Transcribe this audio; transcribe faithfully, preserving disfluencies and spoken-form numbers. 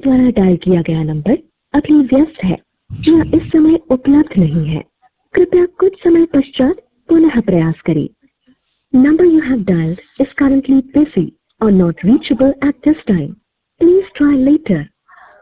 द्वारा डायल किया गया नंबर अभी व्यस्त है या इस समय उपलब्ध नहीं है। कृपया कुछ समय पश्चात पुनः प्रयास करें। Number you have dialed is currently busy or not reachable at this time. Please try later.